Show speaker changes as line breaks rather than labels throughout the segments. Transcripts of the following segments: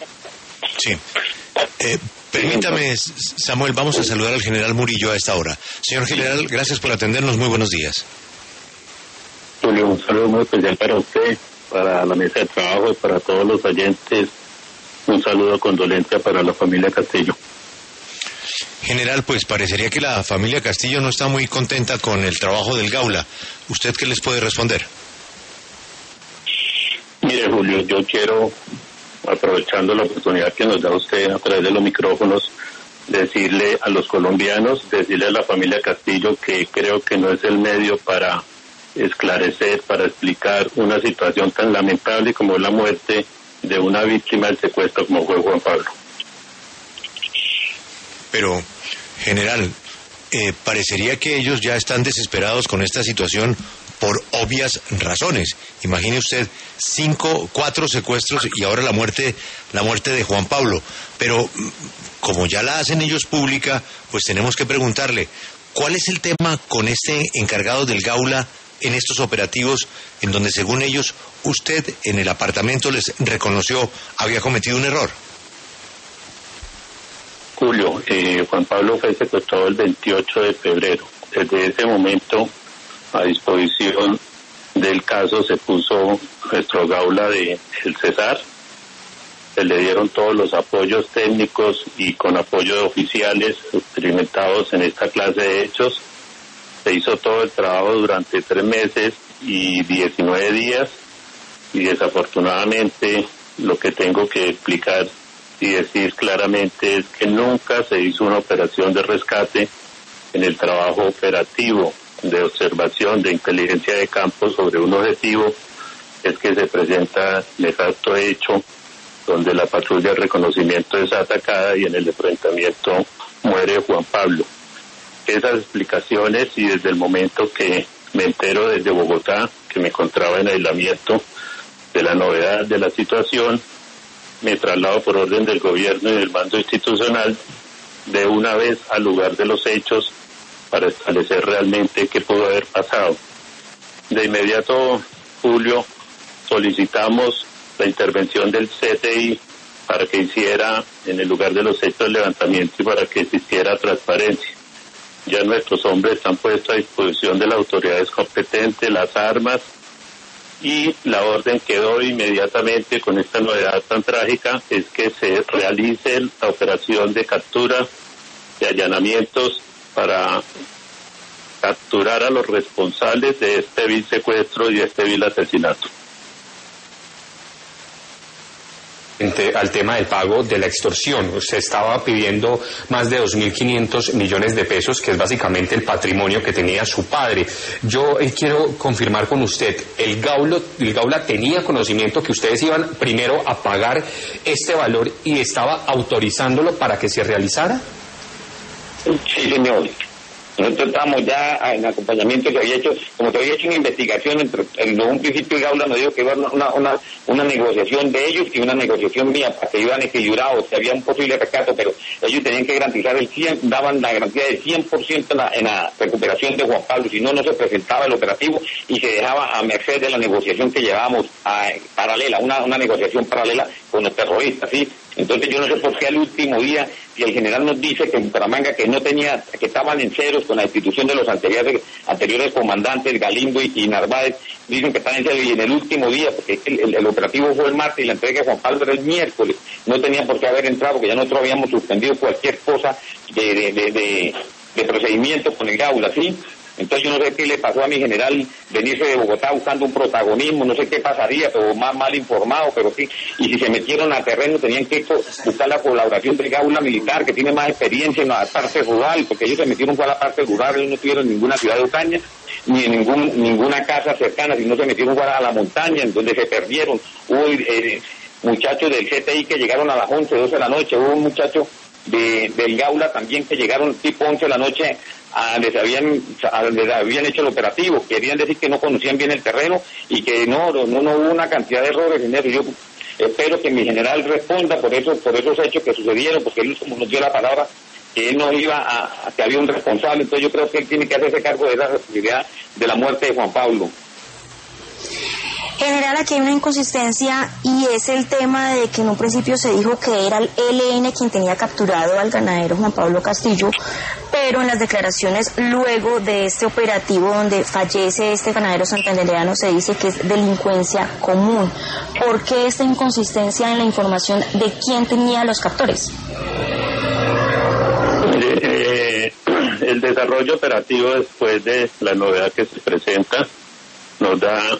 Sí. Permítame, Samuel, vamos a saludar al general Murillo a esta hora. Señor general, gracias por atendernos, muy buenos días.
Julio, un saludo muy especial para usted, para la mesa de trabajo y para todos los oyentes. Un saludo condolencia para la familia Castillo.
General, pues parecería que la familia Castillo no está muy contenta con el trabajo del Gaula. ¿Usted qué les puede responder?
Mire, Julio, yo quiero, aprovechando la oportunidad que nos da usted a través de los micrófonos, decirle a los colombianos, decirle a la familia Castillo que creo que no es el medio para esclarecer, para explicar una situación tan lamentable como la muerte de una víctima del secuestro como fue Juan Pablo.
Pero, general, parecería que ellos ya están desesperados con esta situación por obvias razones. Imagine usted 4 secuestros y ahora la muerte de Juan Pablo. Pero como ya la hacen ellos pública, pues tenemos que preguntarle, ¿cuál es el tema con este encargado del Gaula en estos operativos en donde, según ellos, usted en el apartamento les reconoció había cometido un error?
Julio, Juan Pablo fue secuestrado el 28 de febrero. Desde ese momento, a disposición del caso, se puso nuestro Gaula del Cesar. Se le dieron todos los apoyos técnicos y con apoyo de oficiales experimentados en esta clase de hechos. Se hizo todo el trabajo durante 3 meses y 19 días y desafortunadamente lo que tengo que explicar y decir claramente es que nunca se hizo una operación de rescate en el trabajo operativo de observación de inteligencia de campo sobre un objetivo. Es que se presenta nefasto hecho donde la patrulla de reconocimiento es atacada y en el enfrentamiento muere Juan Pablo. Esas explicaciones, y desde el momento que me entero desde Bogotá, que me encontraba en aislamiento, de la novedad de la situación, me traslado por orden del gobierno y del mando institucional de una vez al lugar de los hechos para establecer realmente qué pudo haber pasado. De inmediato, Julio, solicitamos la intervención del CTI para que hiciera en el lugar de los hechos el levantamiento y para que existiera transparencia. Ya nuestros hombres están puestos a disposición de las autoridades competentes, las armas, y la orden que doy inmediatamente con esta novedad tan trágica es que se realice la operación de captura, de allanamientos para capturar a los responsables de este vil secuestro y de este vil asesinato.
Al tema del pago de la extorsión, usted estaba pidiendo más de 2.500 millones de pesos, que es básicamente el patrimonio que tenía su padre. Yo quiero confirmar con usted, ¿el Gaula tenía conocimiento que ustedes iban primero a pagar este valor y estaba autorizándolo para que se realizara?
Sí, señor. Nosotros estábamos ya en acompañamiento que había hecho, como se había hecho una investigación, en un principio el Gaula nos dijo que iba una negociación de ellos y una negociación mía, para que iban equilibrados, que había un posible rescate, pero ellos tenían que garantizar daban la garantía del 100% en la recuperación de Juan Pablo, si no, no se presentaba el operativo y se dejaba a merced de la negociación que llevábamos paralela, una negociación paralela con los terroristas, ¿sí? Entonces yo no sé por qué al último día, si el general nos dice que en Bucaramanga que estaban en ceros con la institución de los anteriores comandantes Galindo y Narváez, dicen que están en ceros, y en el último día, porque el operativo fue el martes y la entrega de Juan Pablo era el miércoles, no tenían por qué haber entrado, porque ya nosotros habíamos suspendido cualquier cosa de procedimiento con el Gaula, ¿sí? Entonces yo no sé qué le pasó a mi general venirse de Bogotá buscando un protagonismo, no sé qué pasaría, pero más mal informado, pero sí, y si se metieron a terreno tenían que buscar la colaboración del Gaula militar, que tiene más experiencia en la parte rural, porque ellos se metieron a la parte rural, ellos no tuvieron ninguna ciudad de Ocaña, ni en ninguna casa cercana, sino se metieron a la montaña, en donde se perdieron. Hubo muchachos del CTI que llegaron a las 11, 12 de la noche, hubo un muchacho del Gaula también que llegaron tipo 11 de la noche les habían hecho el operativo, querían decir que no conocían bien el terreno y que no hubo una cantidad de errores en eso. Yo espero que mi general responda por esos hechos que sucedieron, porque él como nos dio la palabra que él no iba que había un responsable, entonces yo creo que él tiene que hacerse cargo de la responsabilidad de la muerte de Juan Pablo.
General, aquí hay una inconsistencia y es el tema de que en un principio se dijo que era el ELN quien tenía capturado al ganadero Juan Pablo Castillo, pero en las declaraciones luego de este operativo donde fallece este ganadero santandereano se dice que es delincuencia común. ¿Por qué esta inconsistencia en la información de quién tenía los captores?
El desarrollo operativo después de la novedad que se presenta nos da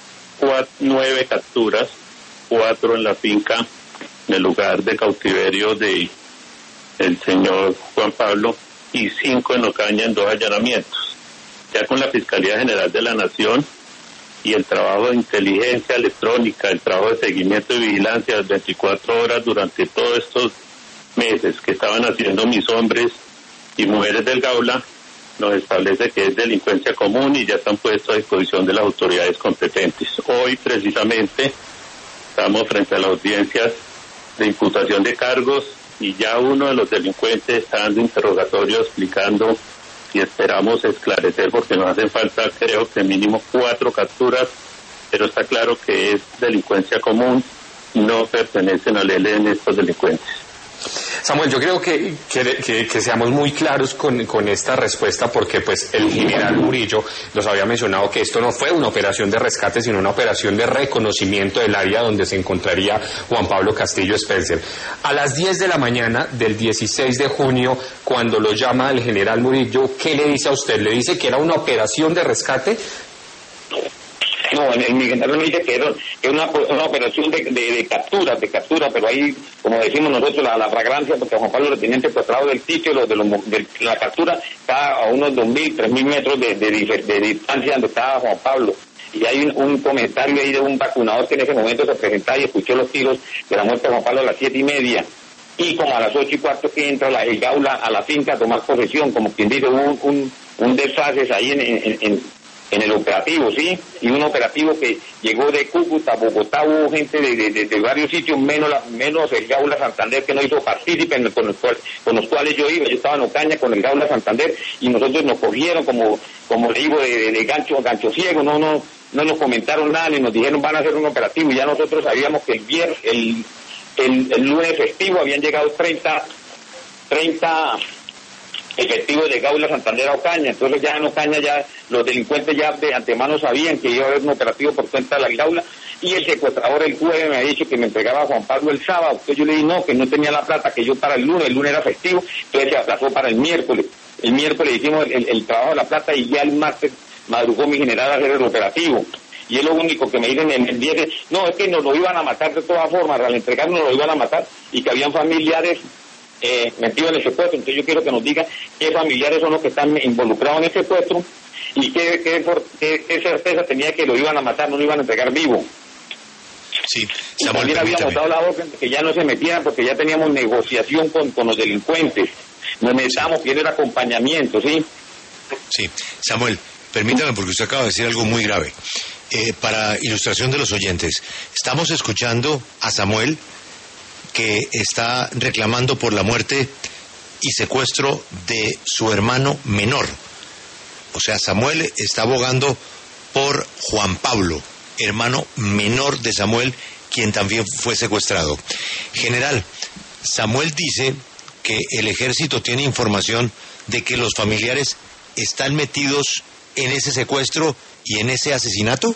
9 capturas, 4 en la finca, en el lugar de cautiverio de el señor Juan Pablo, y 5 en Ocaña en 2 allanamientos. Ya con la Fiscalía General de la Nación y el trabajo de inteligencia electrónica, el trabajo de seguimiento y vigilancia de 24 horas durante todos estos meses que estaban haciendo mis hombres y mujeres del Gaula, nos establece que es delincuencia común y ya están puestos a disposición de las autoridades competentes. Hoy, precisamente, estamos frente a las audiencias de imputación de cargos y ya uno de los delincuentes está dando interrogatorio explicando y esperamos esclarecer porque nos hacen falta, creo que mínimo 4 capturas, pero está claro que es delincuencia común, no pertenecen al ELN estos delincuentes.
Samuel, yo creo que seamos muy claros con esta respuesta porque pues el general Murillo nos había mencionado que esto no fue una operación de rescate sino una operación de reconocimiento del área donde se encontraría Juan Pablo Castillo Spencer. A las 10 de la mañana del 16 de junio, cuando lo llama el general Murillo, ¿qué le dice a usted? ¿Le dice que era una operación de rescate?
No, mi general me dice que era una operación de captura, pero ahí, como decimos nosotros, la fragancia, porque Juan Pablo lo tenían secuestrado del sitio, de la captura, está a unos 2.000, 3.000 metros de distancia donde estaba Juan Pablo. Y hay un comentario ahí de un vacunador que en ese momento se presentaba y escuchó los tiros de la muerte de Juan Pablo a las 7:30. Y como a las 8:15 que entra el Gaula a la finca a tomar posesión, como quien dice, un desfase ahí en el operativo, ¿sí? Y un operativo que llegó de Cúcuta a Bogotá, hubo gente de varios sitios, menos el Gaula Santander, que no hizo partícipe con los cuales yo iba. Yo estaba en Ocaña con el Gaula Santander y nosotros nos cogieron como le digo, de gancho ciego, no nos comentaron nada, ni nos dijeron van a hacer un operativo, y ya nosotros sabíamos que el lunes festivo habían llegado 30 efectivos de Gaula Santander a Ocaña. Entonces ya en Ocaña ya los delincuentes ya de antemano sabían que iba a haber un operativo por cuenta de la Gaula, y el secuestrador el jueves me ha dicho que me entregaba a Juan Pablo el sábado. Entonces yo le dije no, que no tenía la plata, que yo para el lunes era festivo, entonces se aplazó para el miércoles hicimos el trabajo de la plata y ya el martes madrugó mi general a hacer el operativo. Y es lo único que me dicen en el 10 no, es que nos lo iban a matar de todas formas, al entregarnos lo iban a matar, y que habían familiares metidos en el secuestro. Entonces yo quiero que nos digan qué familiares son los que están involucrados en el secuestro y qué certeza tenía que lo iban a matar, no lo iban a entregar vivo.
Sí,
y también habíamos dado la orden de que ya no se metieran porque ya teníamos negociación con los delincuentes, nos necesitábamos pidiendo el acompañamiento, ¿sí?
Sí, Samuel, permítame porque usted acaba de decir algo muy grave. Para ilustración de los oyentes, estamos escuchando a Samuel que está reclamando por la muerte y secuestro de su hermano menor. O sea, Samuel está abogando por Juan Pablo, hermano menor de Samuel, quien también fue secuestrado. General, Samuel dice que el ejército tiene información de que los familiares están metidos en ese secuestro y en ese asesinato.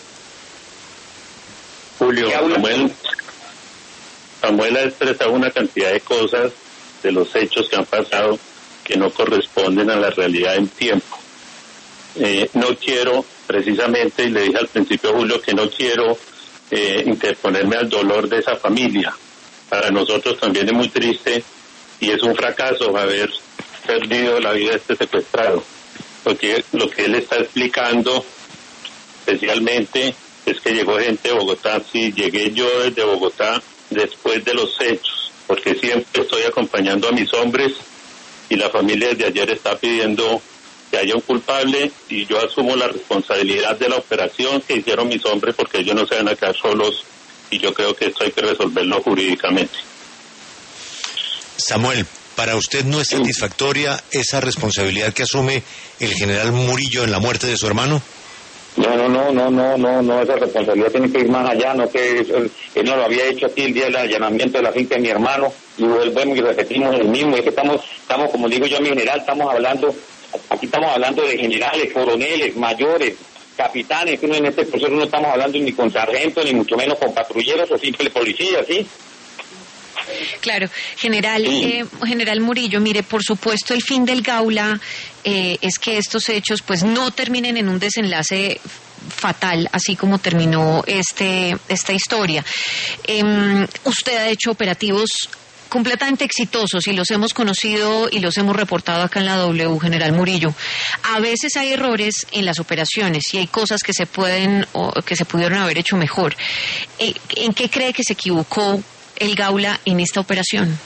Julio, Samuel ha expresado una cantidad de cosas de los hechos que han pasado que no corresponden a la realidad en tiempo. No quiero, precisamente, y le dije al principio, Julio, que no quiero interponerme al dolor de esa familia. Para nosotros también es muy triste y es un fracaso haber perdido la vida de este secuestrado. Porque lo que él está explicando, especialmente, es que llegó gente de Bogotá. Sí, llegué yo desde Bogotá después de los hechos, porque siempre estoy acompañando a mis hombres y la familia desde ayer está pidiendo que haya un culpable y yo asumo la responsabilidad de la operación que hicieron mis hombres porque ellos no se van a quedar solos y yo creo que esto hay que resolverlo jurídicamente.
Samuel, ¿para usted no es satisfactoria esa responsabilidad que asume el general Murillo en la muerte de su hermano?
No, esa responsabilidad tiene que ir más allá, no que él no lo había hecho aquí el día del allanamiento de la finca de mi hermano, y volvemos y repetimos el mismo, es que estamos, como digo yo a mi general, aquí estamos hablando de generales, coroneles, mayores, capitanes, que en este proceso no estamos hablando ni con sargentos, ni mucho menos con patrulleros o simples policías, ¿sí?
Claro, general Murillo, mire, por supuesto el fin del Gaula es que estos hechos pues no terminen en un desenlace fatal, así como terminó esta historia. Usted ha hecho operativos completamente exitosos y los hemos conocido y los hemos reportado acá en la W, general Murillo. A veces hay errores en las operaciones y hay cosas que se pueden o que se pudieron haber hecho mejor. ¿En qué cree que se equivocó el Gaula en esta operación?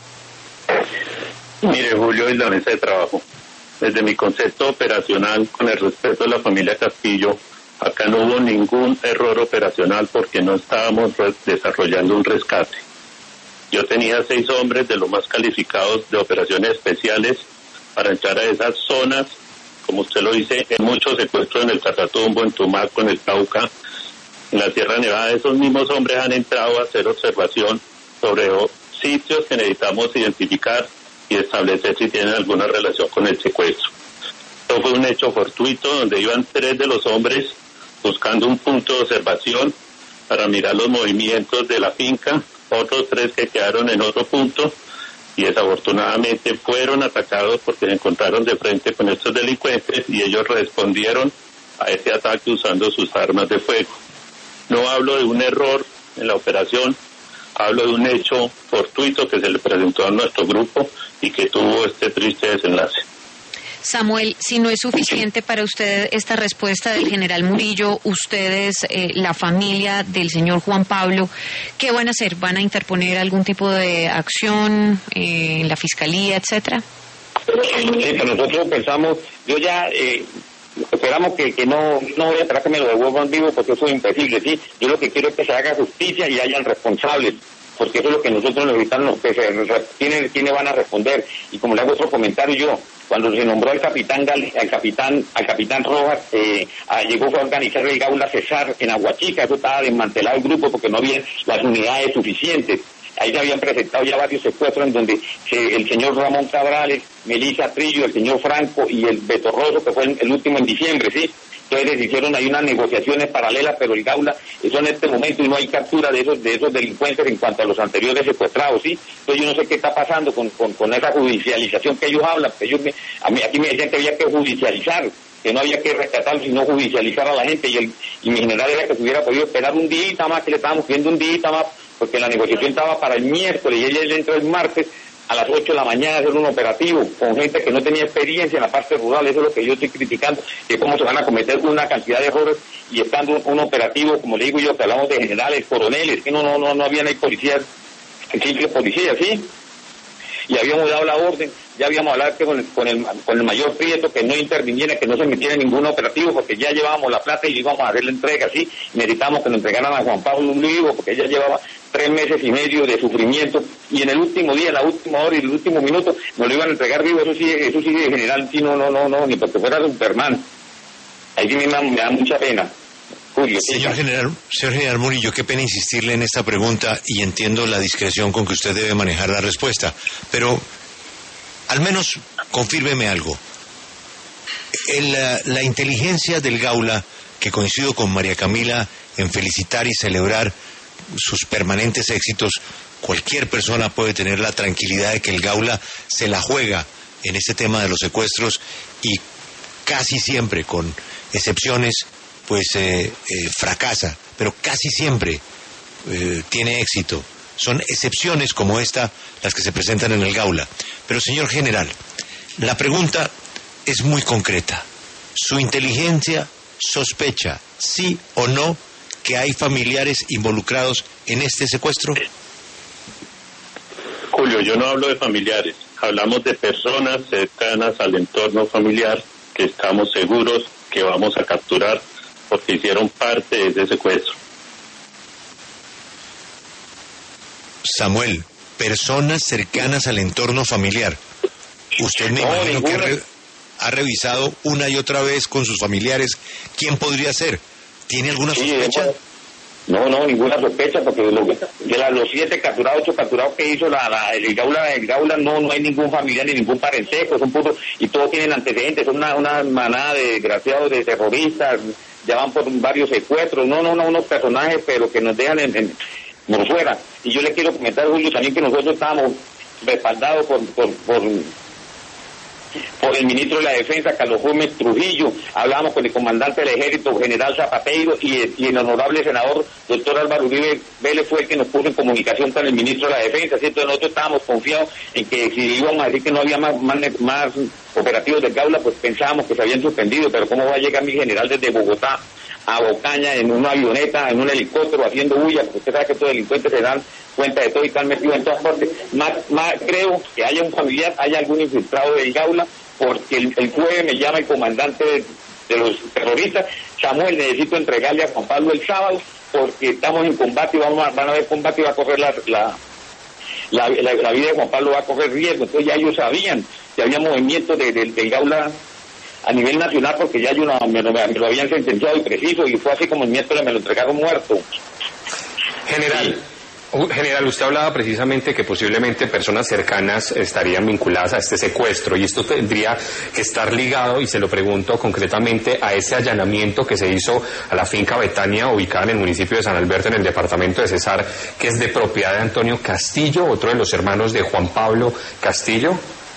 Mire, Julio, es la mesa de trabajo. Desde mi concepto operacional, con el respeto de la familia Castillo, acá no hubo ningún error operacional porque no estábamos desarrollando un rescate. Yo tenía 6 hombres de los más calificados de operaciones especiales para entrar a esas zonas, como usted lo dice, en muchos secuestros en el Catatumbo, en Tumaco, en el Cauca, en la Sierra Nevada. Esos mismos hombres han entrado a hacer observación sobre sitios que necesitamos identificar y establecer si tienen alguna relación con el secuestro. Esto fue un hecho fortuito donde iban 3 de los hombres buscando un punto de observación para mirar los movimientos de la finca, otros 3 que quedaron en otro punto y desafortunadamente fueron atacados porque se encontraron de frente con estos delincuentes y ellos respondieron a ese ataque usando sus armas de fuego. No hablo de un error en la operación, hablo de un hecho fortuito que se le presentó a nuestro grupo y que tuvo este triste desenlace.
Samuel, si no es suficiente para usted esta respuesta del general Murillo, ustedes, la familia del señor Juan Pablo, ¿qué van a hacer? ¿Van a interponer algún tipo de acción en la fiscalía, etcétera?
Sí, pero nosotros pensamos, yo ya esperamos que no voy a esperar que me lo devuelvan vivo porque eso es imposible, ¿sí? Yo lo que quiero es que se haga justicia y hayan responsables, porque eso es lo que nosotros necesitamos, quiénes van a responder. Y como le hago otro comentario yo, cuando se nombró al capitán Rojas, llegó a organizar el Gaula Cesar en Aguachica, eso estaba desmantelado el grupo porque no había las unidades suficientes. Ahí se habían presentado ya varios secuestros en donde el señor Ramón Cabrales, Melissa Trillo, el señor Franco y el Beto Rosso, que fue el último en diciembre, ¿sí? Entonces hicieron ahí unas negociaciones paralelas, pero el Gaula, eso en este momento, y no hay captura de esos delincuentes en cuanto a los anteriores secuestrados, ¿sí? Entonces yo no sé qué está pasando con esa judicialización que ellos hablan. Aquí me decían que había que judicializar, que no había que rescatarlo, sino judicializar a la gente, y mi general era que se hubiera podido esperar un día más, que le estábamos pidiendo un día más, porque la negociación estaba para el miércoles y ella entró el martes a las 8 de la mañana a hacer un operativo con gente que no tenía experiencia en la parte rural. Eso es lo que yo estoy criticando, que cómo se van a cometer una cantidad de errores y estando un operativo, como le digo yo, que hablamos de generales, coroneles, que no habían ahí policías, simples policías, ¿sí? Y habíamos dado la orden, ya habíamos hablado con el mayor Prieto que no interviniera, que no se metiera en ningún operativo, porque ya llevábamos la plata y le íbamos a hacer la entrega, ¿sí? Necesitamos que nos entregaran a Juan Pablo un vivo, porque ella llevaba 3 meses y medio de sufrimiento, y en el último día, en la última hora y el último minuto, nos lo iban a entregar vivo. Eso sí, de general, sí, no, ni porque fuera Superman. Ahí sí me da mucha pena. Julio,
señor general Murillo, qué pena insistirle en esta pregunta y entiendo la discreción con que usted debe manejar la respuesta, pero al menos confírmeme algo. La inteligencia del Gaula, que coincido con María Camila en felicitar y celebrar sus permanentes éxitos, cualquier persona puede tener la tranquilidad de que el Gaula se la juega en este tema de los secuestros y casi siempre, con excepciones, pues fracasa, pero casi siempre tiene éxito. Son excepciones como esta las que se presentan en el Gaula. Pero, señor general, la pregunta es muy concreta. ¿Su inteligencia sospecha, sí o no, que hay familiares involucrados en este secuestro?
Julio, yo no hablo de familiares, hablamos de personas cercanas al entorno familiar que estamos seguros que vamos a capturar porque hicieron parte de ese secuestro.
Samuel, personas cercanas al entorno familiar. Usted me imagino que... ha revisado una y otra vez con sus familiares quién podría ser. ¿Tiene alguna sospecha?
No, ninguna sospecha, porque de los 7 capturados, 8 capturados que hizo el Gaula, no hay ningún familiar ni ningún parentesco, son puros, y todos tienen antecedentes, son una manada de desgraciados, de terroristas, ya van por varios secuestros, unos personajes, pero que nos dejan por fuera. Y yo le quiero comentar, Julio, también que nosotros estábamos respaldados por el ministro de la Defensa, Carlos Gómez Trujillo. Hablamos con el comandante del Ejército, general Zapateiro, y el honorable senador, doctor Álvaro Uribe Vélez, fue el que nos puso en comunicación con el ministro de la Defensa. ¿Cierto? Nosotros estábamos confiados en que si íbamos a decir que no había más operativos del Gaula, pues pensábamos que se habían suspendido, pero ¿cómo va a llegar mi general desde Bogotá a Ocaña en una avioneta, en un helicóptero, haciendo bulla? Porque usted sabe que estos delincuentes se dan cuenta de todo y están metidos en todas partes. Más creo que haya un familiar, haya algún infiltrado del Gaula, porque el jueves me llama el comandante de los terroristas: Samuel, necesito entregarle a Juan Pablo el sábado, porque estamos en combate y van a haber combate y va a correr la vida de Juan Pablo, va a correr riesgo. Entonces ya ellos sabían que había movimiento del Gaula a nivel nacional, porque ya me lo habían sentenciado y preciso, y fue así como el miércoles me lo entregaron muerto.
General, usted hablaba precisamente que posiblemente personas cercanas estarían vinculadas a este secuestro, y esto tendría que estar ligado, y se lo pregunto concretamente, a ese allanamiento que se hizo a la finca Betania, ubicada en el municipio de San Alberto, en el departamento de Cesar, que es de propiedad de Antonio Castillo, otro de los hermanos de Juan Pablo Castillo.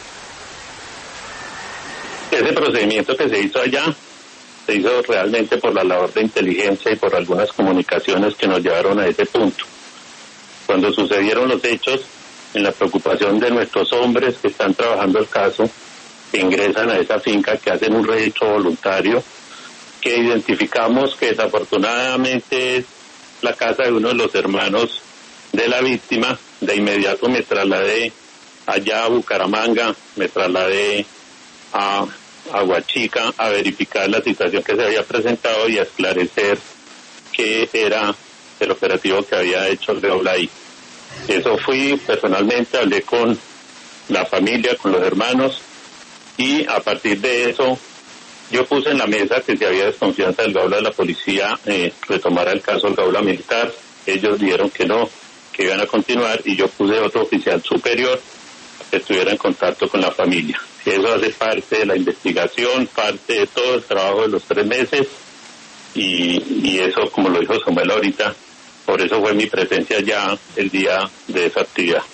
Ese procedimiento que se hizo allá se hizo realmente por la labor de inteligencia y por algunas comunicaciones que nos llevaron a ese punto. Cuando sucedieron los hechos, en la preocupación de nuestros hombres que están trabajando el caso, que ingresan a esa finca, que hacen un registro voluntario, que identificamos que desafortunadamente es la casa de uno de los hermanos de la víctima, de inmediato me trasladé allá a Bucaramanga, me trasladé a Aguachica a verificar la situación que se había presentado y a esclarecer qué era el operativo que había hecho el Gaula ahí. Eso fui personalmente, hablé con la familia, con los hermanos, y a partir de eso yo puse en la mesa que si había desconfianza del Gaula de la policía, retomara el caso del Gaula militar. Ellos dijeron que no, que iban a continuar, y yo puse otro oficial superior que estuviera en contacto con la familia. Eso hace parte de la investigación, parte de todo el trabajo de los 3 meses, y eso, como lo dijo Samuel ahorita, por eso fue mi presencia ya el día de esa actividad.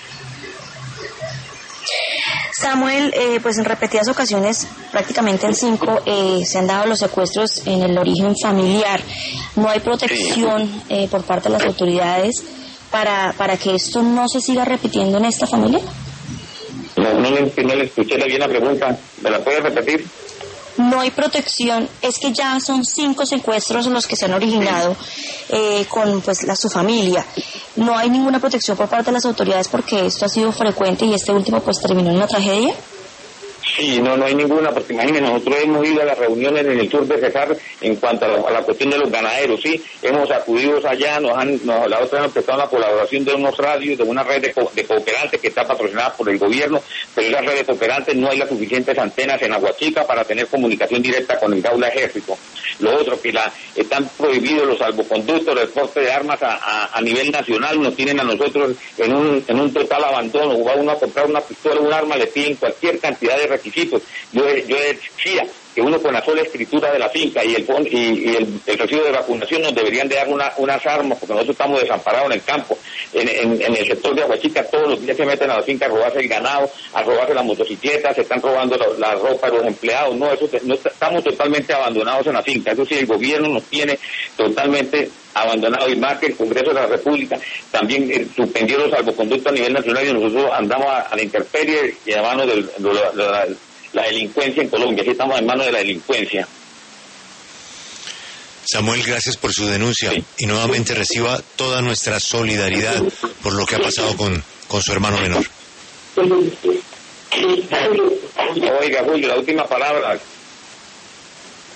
Samuel, pues en repetidas ocasiones, prácticamente en 5, se han dado los secuestros en el origen familiar. ¿No hay protección por parte de las autoridades para que esto no se siga repitiendo en esta familia?
No le escuché bien la pregunta. ¿Me la puede repetir?
No hay protección, es que ya son 5 secuestros los que se han originado con pues su familia. No hay ninguna protección por parte de las autoridades porque esto ha sido frecuente y este último pues terminó en una tragedia.
Sí, no hay ninguna, porque imagínense, nosotros hemos ido a las reuniones en el sur de Cesar en cuanto a la cuestión de los ganaderos, sí, hemos acudido allá, la otra vez nos prestaron la colaboración de unos radios, de una red de cooperantes que está patrocinada por el gobierno, pero en la red de cooperantes no hay las suficientes antenas en Aguachica para tener comunicación directa con el Gaula Ejército. Lo otro, que están prohibidos los salvoconductos, el porte de armas a nivel nacional, nos tienen a nosotros en un total abandono. Va uno a comprar una pistola, un arma, le piden cualquier cantidad de requisitos. Yo decía que uno con la sola escritura de la finca y el recibo de vacunación nos deberían de dar unas armas, porque nosotros estamos desamparados en el campo. En el sector de Aguachica todos los días se meten a la finca a robarse el ganado, a robarse las motocicletas, se están robando la ropa de los empleados. No, estamos totalmente abandonados en la finca. Eso sí, el gobierno nos tiene totalmente abandonado, y más que el Congreso de la República también suspendió los salvoconductos a nivel nacional, y nosotros andamos a la intemperie y a mano de la delincuencia en Colombia. Aquí estamos en manos de la delincuencia.
Samuel, gracias por su denuncia, sí, y nuevamente reciba toda nuestra solidaridad por lo que ha pasado con su hermano menor.
Oiga, Julio, la última palabra.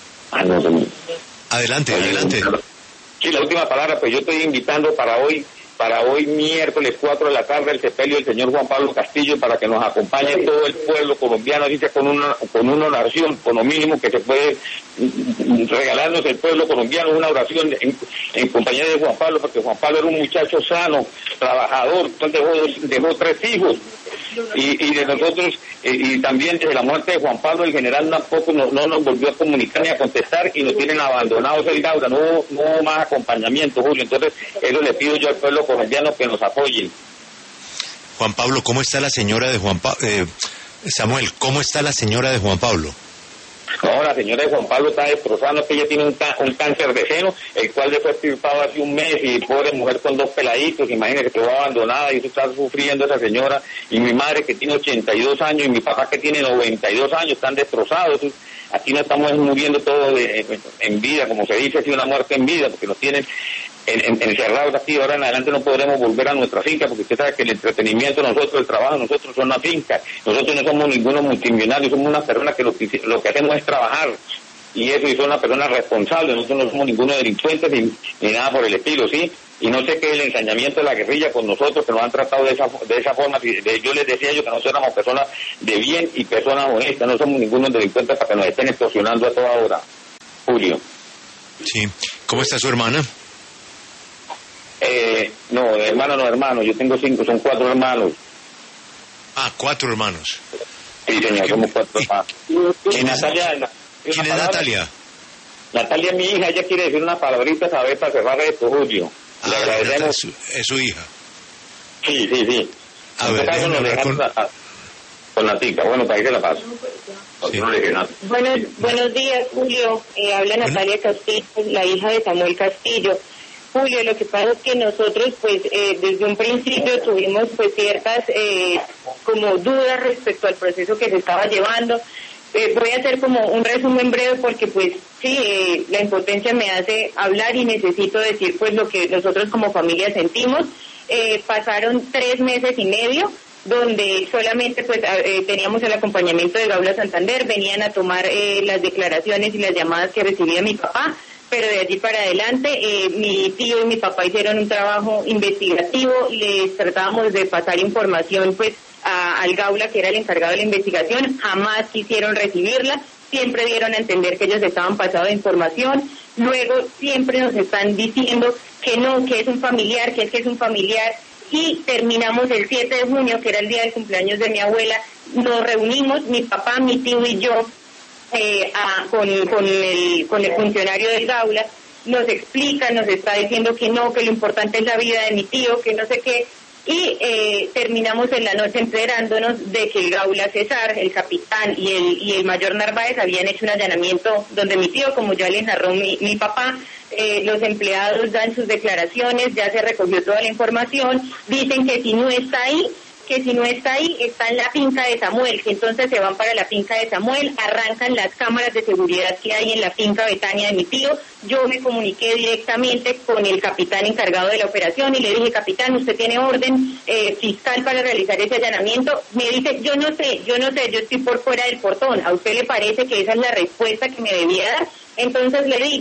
Adelante.
Sí, la última palabra, pues yo estoy invitando para hoy para hoy miércoles 4 de la tarde el sepelio del señor Juan Pablo Castillo, para que nos acompañe todo el pueblo colombiano, dice, con una oración, con lo mínimo que se puede regalarnos el pueblo colombiano, una oración en compañía de Juan Pablo, porque Juan Pablo era un muchacho sano, trabajador, dejó 3 hijos, y de nosotros, y también desde la muerte de Juan Pablo, el general tampoco no nos volvió a comunicar ni a contestar, y nos tienen abandonados el Gaula, no hubo más acompañamiento, Julio. Entonces eso le pido yo al pueblo colombiano que nos apoyen.
Juan Pablo, ¿cómo está la señora de Juan Pablo? Samuel, ¿cómo está la señora de Juan Pablo?
No, la señora de Juan Pablo está destrozada, que ella tiene un cáncer de seno, el cual le fue extirpado hace un mes, y pobre mujer con 2 peladitos, imagínese que quedó abandonada, y eso está sufriendo esa señora, y mi madre que tiene 82 años, y mi papá que tiene 92 años, están destrozados. Aquí no estamos muriendo todos en vida, como se dice, así una muerte en vida, porque nos tienen encerrados aquí. Ahora en adelante no podremos volver a nuestra finca, porque usted sabe que el entretenimiento nosotros, el trabajo nosotros son una finca. Nosotros no somos ninguno multimillonarios, somos una persona que lo que hacemos es trabajar, y eso, y son una persona responsable. Nosotros no somos ninguno delincuentes ni nada por el estilo, ¿sí? Y no sé qué es el ensañamiento de la guerrilla con nosotros, que nos han tratado de esa forma. Yo les decía yo que nosotros éramos personas de bien y personas honestas, no somos ninguno delincuentes para que nos estén extorsionando a toda hora. Julio.
Sí. ¿Cómo está su hermana?
No, hermano, yo tengo 5, son 4 hermanos.
4 hermanos.
Sí, señor, somos 4 hermanos. Y Natalia...
¿Quién es Natalia?
Natalia es mi hija, ella quiere decir unas palabritas a ver para cerrar esto, Julio. Le agradecemos.
Es su hija.
Sí.
A ver,
nos dejaron con Natica. Bueno, para ahí se la paso.
Sí. Buenos días, Julio. Habla Natalia Castillo, la hija de Samuel Castillo. Julio, lo que pasa es que nosotros, pues, desde un principio tuvimos, pues, ciertas como dudas respecto al proceso que se estaba llevando. Voy a hacer como un resumen breve porque, pues, sí, la impotencia me hace hablar y necesito decir, pues, lo que nosotros como familia sentimos. Pasaron 3 meses y medio donde solamente, pues, teníamos el acompañamiento de Gaula Santander, venían a tomar las declaraciones y las llamadas que recibía mi papá, pero de allí para adelante mi tío y mi papá hicieron un trabajo investigativo, les tratábamos de pasar información, pues, al Gaula, que era el encargado de la investigación, jamás quisieron recibirla, siempre dieron a entender que ellos estaban pasados de información, luego siempre nos están diciendo que no, que es un familiar, que es un familiar, y terminamos el 7 de junio, que era el día del cumpleaños de mi abuela, nos reunimos, mi papá, mi tío y yo, con el funcionario del Gaula, nos explica, nos está diciendo que no, que lo importante es la vida de mi tío, que no sé qué, y terminamos en la noche enterándonos de que el Gaula César, el capitán y el mayor Narváez habían hecho un allanamiento donde mi tío, como ya les narró mi papá, los empleados dan sus declaraciones, ya se recogió toda la información, dicen que si no está ahí, está en la finca de Samuel, que entonces se van para la finca de Samuel, arrancan las cámaras de seguridad que hay en la finca Betania de mi tío. Yo me comuniqué directamente con el capitán encargado de la operación y le dije, capitán, usted tiene orden fiscal para realizar ese allanamiento. Me dice, yo no sé, yo estoy por fuera del portón. ¿A usted le parece que esa es la respuesta que me debía dar? Entonces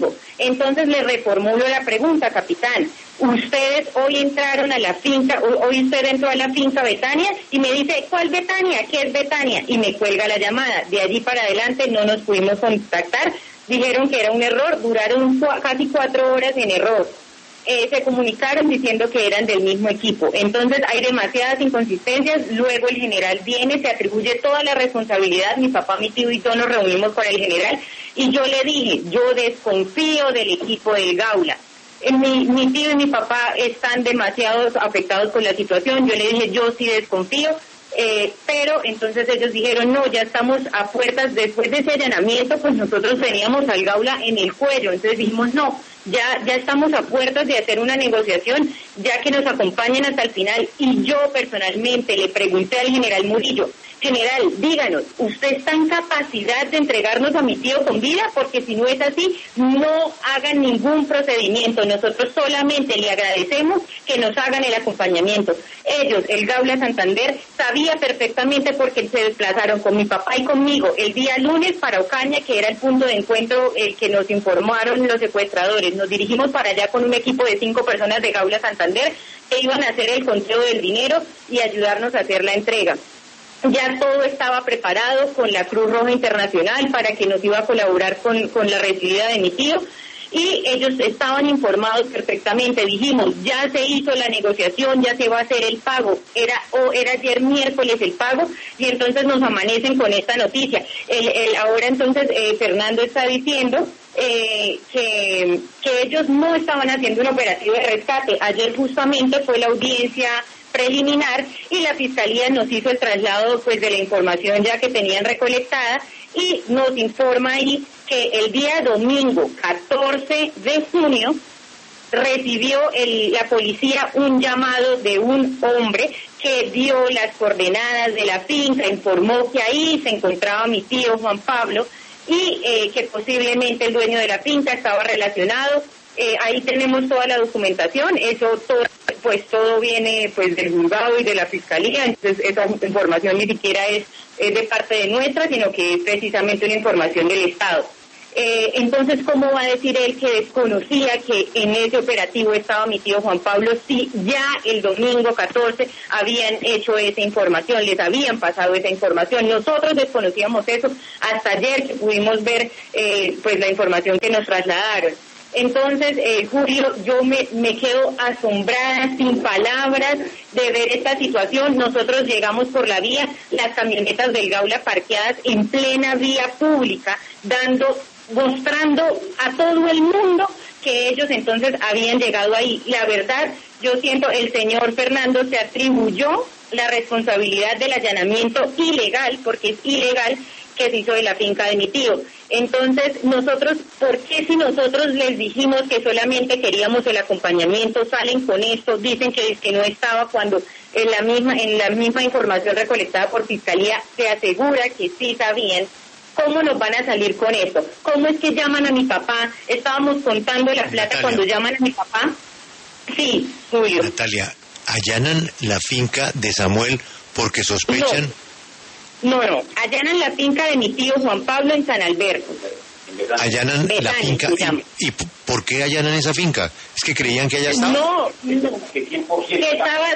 le reformulo la pregunta, capitán. Ustedes hoy entraron a la finca, hoy usted entró a la finca Betania y me dice, ¿cuál Betania? ¿Qué es Betania? Y me cuelga la llamada. De allí para adelante no nos pudimos contactar. Dijeron que era un error, duraron casi 4 horas en error. Se comunicaron diciendo que eran del mismo equipo. Entonces hay demasiadas inconsistencias. Luego el general viene, se atribuye toda la responsabilidad. Mi papá, mi tío y yo nos reunimos con el general y yo le dije, yo desconfío del equipo del Gaula. Mi tío y mi papá están demasiado afectados con la situación. Yo le dije, yo sí desconfío. Pero entonces ellos dijeron, no, ya estamos a puertas, después de ese allanamiento, pues nosotros teníamos al Gaula en el cuello, entonces dijimos, no, ya estamos a puertas de hacer una negociación, ya que nos acompañen hasta el final. Y yo personalmente le pregunté al general Murillo, general, díganos, ¿usted está en capacidad de entregarnos a mi tío con vida? Porque si no es así, no hagan ningún procedimiento. Nosotros solamente le agradecemos que nos hagan el acompañamiento. Ellos, el Gaula Santander, sabía perfectamente porque se desplazaron con mi papá y conmigo el día lunes para Ocaña, que era el punto de encuentro el que nos informaron los secuestradores. Nos dirigimos para allá con un equipo de 5 personas de Gaula Santander que iban a hacer el conteo del dinero y ayudarnos a hacer la entrega. Ya todo estaba preparado con la Cruz Roja Internacional para que nos iba a colaborar con la recibida de mi tío, y ellos estaban informados perfectamente. Dijimos, ya se hizo la negociación, ya se va a hacer el pago. Era ayer miércoles el pago, y entonces nos amanecen con esta noticia. Ahora entonces Fernando está diciendo que ellos no estaban haciendo un operativo de rescate. Ayer justamente fue la audiencia preliminar y la Fiscalía nos hizo el traslado pues de la información ya que tenían recolectada, y nos informa ahí que el día domingo 14 de junio recibió la policía un llamado de un hombre que dio las coordenadas de la finca, informó que ahí se encontraba mi tío Juan Pablo y que posiblemente el dueño de la finca estaba relacionado. Ahí tenemos toda la documentación, eso todo viene pues del juzgado y de la Fiscalía, entonces esa información ni siquiera es de parte de nuestra, sino que es precisamente una información del Estado. Entonces, ¿cómo va a decir él que desconocía que en ese operativo estaba mi tío Juan Pablo si ya el domingo 14 habían hecho esa información, les habían pasado esa información? Nosotros desconocíamos eso hasta ayer que pudimos ver pues la información que nos trasladaron. Entonces, Julio, yo me quedo asombrada, sin palabras, de ver esta situación. Nosotros llegamos por la vía, las camionetas del Gaula parqueadas en plena vía pública, mostrando a todo el mundo que ellos entonces habían llegado ahí. La verdad, yo siento, el señor Fernando se atribuyó la responsabilidad del allanamiento ilegal, porque es ilegal, que se hizo de la finca de mi tío. Entonces, nosotros, ¿por qué si nosotros les dijimos que solamente queríamos el acompañamiento, salen con esto, dicen que no estaba, cuando en la misma información recolectada por Fiscalía se asegura que sí sabían? ¿Cómo nos van a salir con esto? ¿Cómo es que llaman a mi papá? Estábamos contando la plata. Natalia, cuando llaman a mi papá. Sí, Julio.
Natalia, ¿allanan la finca de Samuel porque sospechan?
No, allanan la finca de mi tío Juan Pablo en San Alberto.
Allanan la finca. ¿Y por qué allanan esa finca? ¿Es que creían que allá estaba?
No, que estaba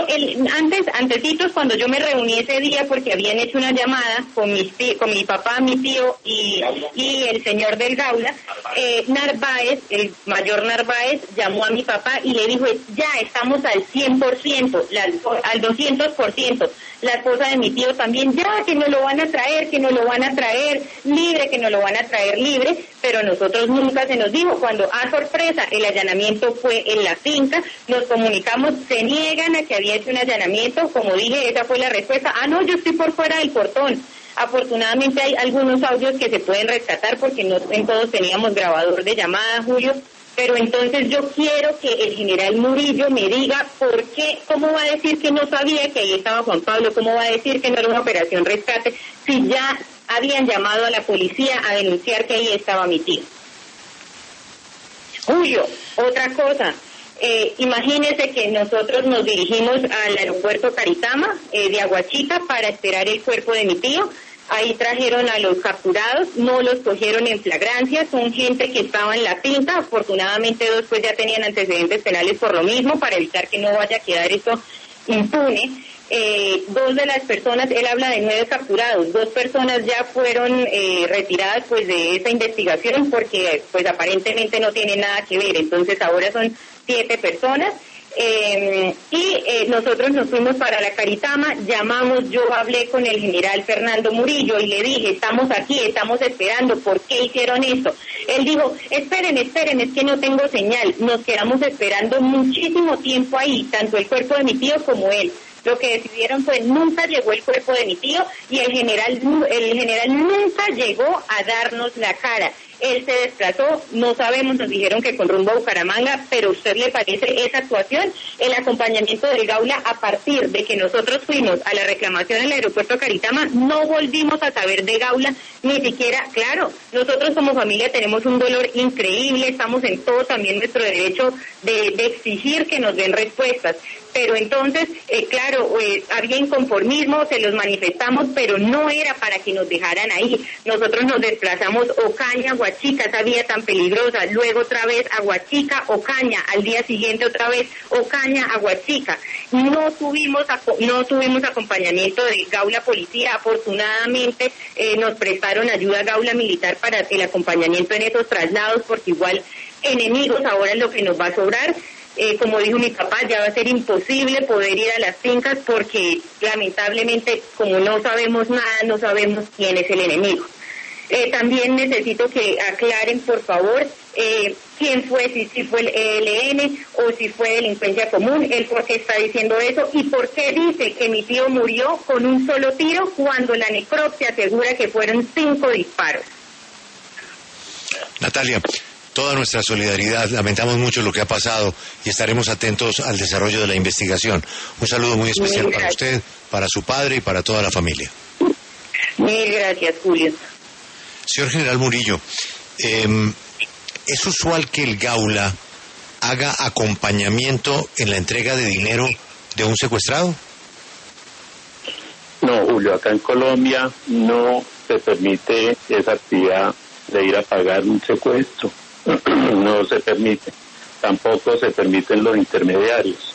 antecitos, cuando yo me reuní ese día, porque habían hecho una llamada con mi papá, mi tío y el señor del Gaula, Narváez, el mayor Narváez, llamó a mi papá y le dijo, ya estamos al 100%, al 200%. La esposa de mi tío también, ya que nos lo van a traer libre, que nos lo van a traer libre, pero nosotros nunca se nos dijo. Cuando, sorpresa, el allanamiento fue en la finca, nos comunicamos, se niegan a que había hecho un allanamiento, como dije, esa fue la respuesta, no, yo estoy por fuera del portón. Afortunadamente hay algunos audios que se pueden rescatar porque no en todos teníamos grabador de llamada, Julio. Pero entonces yo quiero que el general Murillo me diga por qué, cómo va a decir que no sabía que ahí estaba Juan Pablo, cómo va a decir que no era una operación rescate, si ya habían llamado a la policía a denunciar que ahí estaba mi tío. Julio, otra cosa, imagínese que nosotros nos dirigimos al aeropuerto Caritama de Aguachita para esperar el cuerpo de mi tío. Ahí trajeron a los capturados, no los cogieron en flagrancia, son gente que estaba en la finca, afortunadamente 2 pues ya tenían antecedentes penales por lo mismo, para evitar que no vaya a quedar esto impune. 2 de las personas, él habla de 9 capturados, 2 personas ya fueron retiradas pues de esa investigación porque pues aparentemente no tienen nada que ver, entonces ahora son 7 personas. Nosotros nos fuimos para la Caritama, llamamos, yo hablé con el general Fernando Murillo y le dije, estamos aquí, estamos esperando, ¿por qué hicieron esto? Él dijo, esperen, es que no tengo señal. Nos quedamos esperando muchísimo tiempo ahí, tanto el cuerpo de mi tío como él. Lo que decidieron fue, nunca llegó el cuerpo de mi tío y el general nunca llegó a darnos la cara. Él se desplazó, no sabemos, nos dijeron que con rumbo a Bucaramanga, pero ¿a usted le parece esa actuación? El acompañamiento del Gaula, a partir de que nosotros fuimos a la reclamación en el aeropuerto Caritama, no volvimos a saber de Gaula, ni siquiera, claro, nosotros como familia tenemos un dolor increíble, estamos en todo también nuestro derecho de exigir que nos den respuestas, pero entonces, claro, había inconformismo, se los manifestamos, pero no era para que nos dejaran ahí. Nosotros nos desplazamos Ocaña, Huachica, esa vía tan peligrosa, luego otra vez a Huachica, Ocaña, al día siguiente otra vez Ocaña, a Huachica. No tuvimos acompañamiento de Gaula Policía, afortunadamente nos prestaron ayuda Gaula Militar para el acompañamiento en esos traslados, porque igual enemigos ahora es lo que nos va a sobrar. Como dijo mi papá, ya va a ser imposible poder ir a las fincas porque lamentablemente como no sabemos nada, no sabemos quién es el enemigo. También necesito que aclaren, por favor, quién fue, si fue el ELN o si fue delincuencia común, él por qué está diciendo eso y por qué dice que mi tío murió con un solo tiro cuando la necropsia asegura que fueron 5 disparos.
Natalia, toda nuestra solidaridad, lamentamos mucho lo que ha pasado y estaremos atentos al desarrollo de la investigación. Un saludo muy especial para usted, para su padre y para toda la familia.
Mil gracias, Julio.
Señor General Murillo, ¿es usual que el Gaula haga acompañamiento en la entrega de dinero de un secuestrado?
No, Julio, acá en Colombia no se permite esa actividad de ir a pagar un secuestro. No se permite. Tampoco se permiten los intermediarios.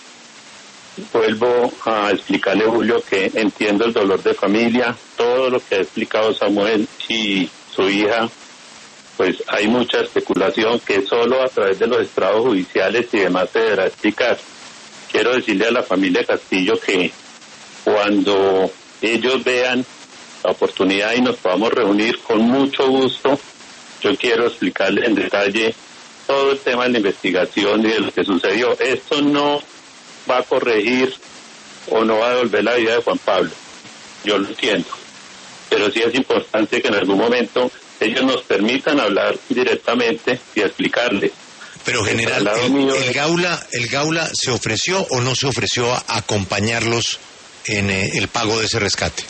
Vuelvo a explicarle, Julio, que entiendo el dolor de familia, todo lo que ha explicado Samuel y su hija, pues hay mucha especulación que solo a través de los estrados judiciales y demás se deberá explicar. Quiero decirle a la familia Castillo que cuando ellos vean la oportunidad y nos podamos reunir, con mucho gusto, yo quiero explicarle en detalle todo el tema de la investigación y de lo que sucedió. Esto no va a corregir o no va a devolver la vida de Juan Pablo, yo lo entiendo, pero sí es importante que en algún momento ellos nos permitan hablar directamente y explicarles.
Pero general, ¿el Gaula se ofreció o no se ofreció a acompañarlos en el pago de ese rescate?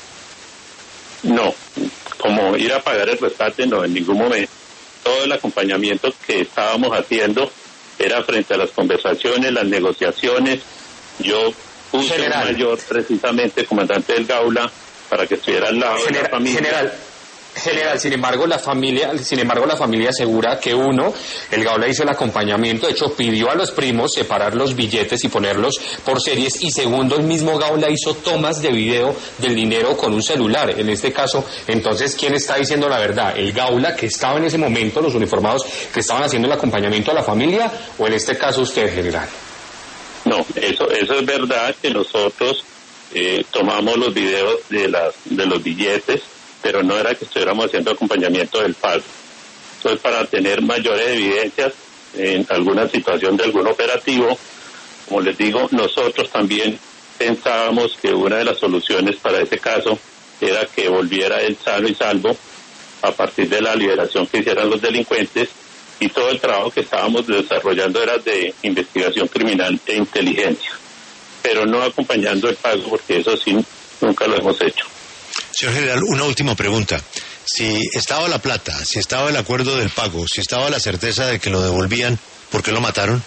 No, como ir a pagar el rescate no, en ningún momento. Todo el acompañamiento que estábamos haciendo era frente a las conversaciones, las negociaciones. Yo puse un mayor, precisamente, comandante del Gaula, para que estuviera al lado de la familia.
General, sin embargo la familia asegura que el Gaula hizo el acompañamiento, de hecho pidió a los primos separar los billetes y ponerlos por series, y segundo, el mismo Gaula hizo tomas de video del dinero con un celular. En este caso, entonces, ¿quién está diciendo la verdad? ¿El Gaula, que estaba en ese momento, los uniformados que estaban haciendo el acompañamiento a la familia, o en este caso usted, general?
No, eso es verdad, que nosotros tomamos los videos de los billetes, pero no era que estuviéramos haciendo acompañamiento del pago. Entonces, para tener mayores evidencias en alguna situación de algún operativo, como les digo, nosotros también pensábamos que una de las soluciones para ese caso era que volviera él sano y salvo a partir de la liberación que hicieran los delincuentes, y todo el trabajo que estábamos desarrollando era de investigación criminal e inteligencia, pero no acompañando el pago, porque eso sí nunca lo hemos hecho.
Señor General, una última pregunta. Si estaba la plata, si estaba el acuerdo del pago, si estaba la certeza de que lo devolvían, ¿por qué lo mataron?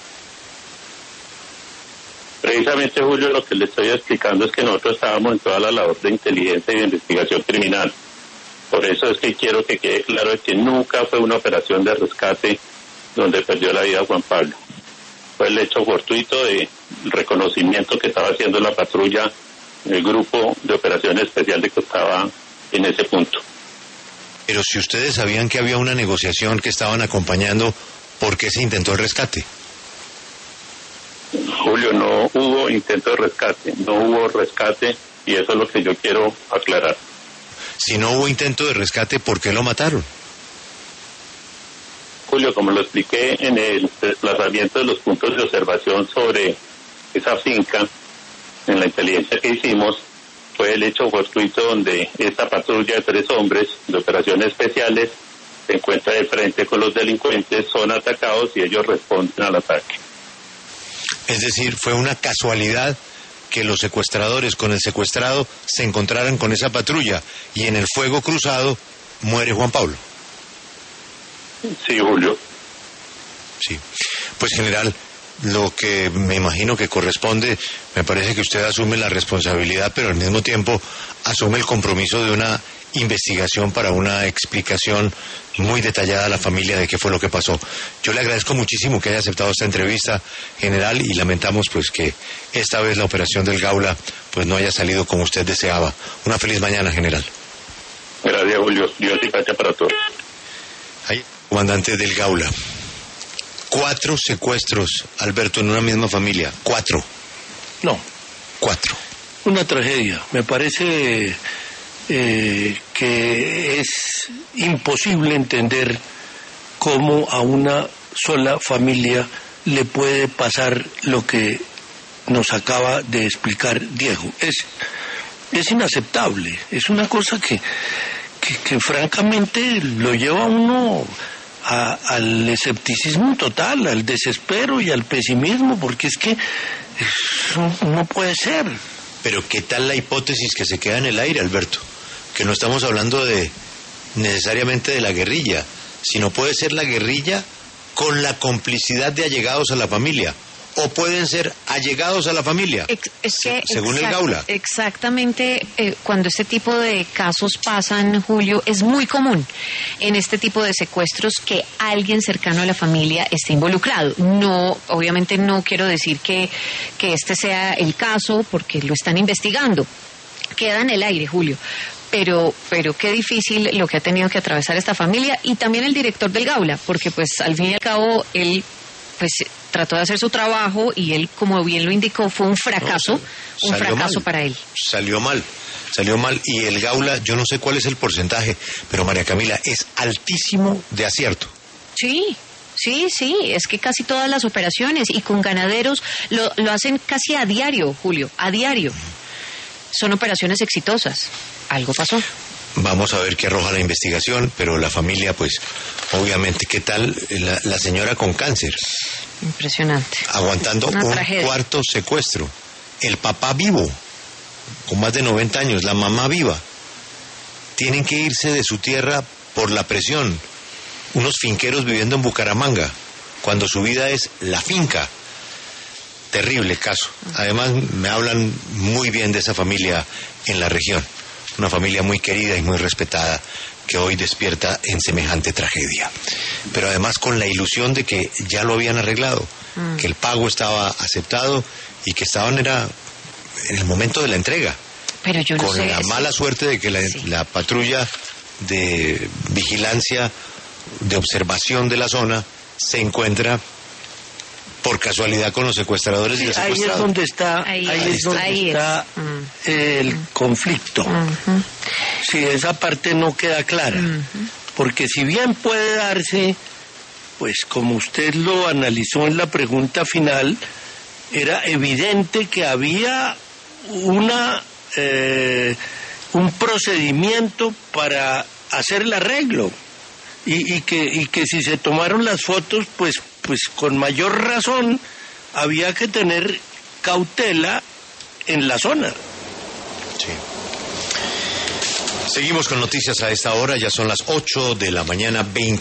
Precisamente, Julio, lo que le estoy explicando es que nosotros estábamos en toda la labor de inteligencia y de investigación criminal. Por eso es que quiero que quede claro que nunca fue una operación de rescate donde perdió la vida Juan Pablo. Fue el hecho fortuito de reconocimiento que estaba haciendo la patrulla, el grupo de operaciones especiales que estaba en ese punto.
Pero si ustedes sabían que había una negociación que estaban acompañando, ¿por qué se intentó el rescate?
Julio, no hubo intento de rescate, no hubo rescate, y eso es lo que yo quiero aclarar.
Si no hubo intento de rescate, ¿por qué lo mataron?
Julio, como lo expliqué en el desplazamiento de los puntos de observación sobre esa finca, en la inteligencia que hicimos, fue el hecho fortuito donde esta patrulla de 3 hombres de operaciones especiales se encuentra de frente con los delincuentes, son atacados y ellos responden al ataque.
Es decir, fue una casualidad que los secuestradores con el secuestrado se encontraran con esa patrulla, y en el fuego cruzado muere Juan Pablo.
Sí, Julio.
Sí. Pues, general, lo que me imagino que corresponde. Me parece que usted asume la responsabilidad, pero al mismo tiempo asume el compromiso de una investigación para una explicación muy detallada a la familia de qué fue lo que pasó. Yo le agradezco muchísimo que haya aceptado esta entrevista, general, y lamentamos pues que esta vez la operación del Gaula pues no haya salido como usted deseaba. Una feliz mañana, general.
Gracias, Julio. Dios y paz para todos.
Ahí, comandante del Gaula. 4 secuestros, Alberto, en una misma familia. 4.
No.
4.
Una tragedia. Me parece que es imposible entender cómo a una sola familia le puede pasar lo que nos acaba de explicar Diego. Es inaceptable. Es una cosa que francamente lo lleva a uno al escepticismo total, al desespero y al pesimismo, porque es que eso no puede ser.
Pero ¿qué tal la hipótesis que se queda en el aire, Alberto? Que no estamos hablando necesariamente de la guerrilla, sino puede ser la guerrilla con la complicidad de allegados a la familia, o pueden ser allegados a la familia, según el Gaula.
Exactamente, cuando este tipo de casos pasan, Julio, es muy común en este tipo de secuestros que alguien cercano a la familia esté involucrado. No, obviamente no quiero decir que este sea el caso, porque lo están investigando. Queda en el aire, Julio. Pero qué difícil lo que ha tenido que atravesar esta familia y también el director del Gaula, porque pues al fin y al cabo él pues trató de hacer su trabajo y él, como bien lo indicó, fue un fracaso, para él. Salió mal y el Gaula, yo no sé cuál es el porcentaje, pero María Camila, es altísimo de acierto. Sí, es que casi todas las operaciones y con ganaderos lo hacen casi a diario, Julio, a diario. Son operaciones exitosas. Algo pasó. Vamos a ver qué arroja la investigación, pero la familia, pues, obviamente, ¿qué tal la señora con cáncer? Impresionante. Aguantando un cuarto secuestro. El papá vivo, con más de 90 años, la mamá viva. Tienen que irse de su tierra por la presión. Unos finqueros viviendo en Bucaramanga, cuando su vida es la finca. Terrible caso. Además, me hablan muy bien de esa familia en la región. Una familia muy querida y muy respetada que hoy despierta en semejante tragedia. Pero además con la ilusión de que ya lo habían arreglado, que el pago estaba aceptado y que estaban en el momento de la entrega. Pero yo no sé, la mala suerte de que la patrulla de vigilancia, de observación de la zona, se encuentra por casualidad con los secuestradores y los secuestrados. Ahí es donde está el conflicto. Sí, esa parte no queda clara. Porque si bien puede darse, pues como usted lo analizó en la pregunta final, era evidente que había un procedimiento para hacer el arreglo. Y que si se tomaron las fotos, pues con mayor razón había que tener cautela en la zona. Sí. Seguimos con noticias a esta hora, ya son las 8 de la mañana, 20.